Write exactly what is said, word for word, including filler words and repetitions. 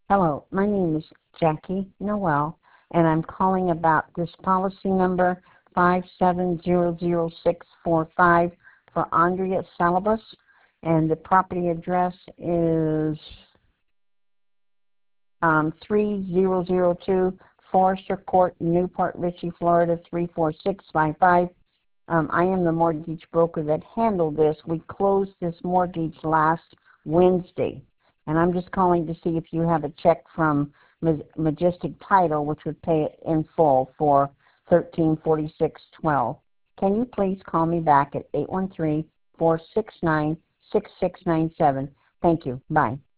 Hello, my name is Jackie Noel, and I'm calling about this policy number five seven zero zero six four five for Andrea Salabas, and the property address is um, three thousand two Forester Court, Newport Richey, Florida three four six five five. Um, I am the mortgage broker that handled this. We closed this mortgage last Wednesday, and I'm just calling to see if you have a check from Majestic Title, which would pay it in full for thirteen forty-six twelve. Can you please call me back at eight one three, four six nine, six six nine seven? Thank you. Bye.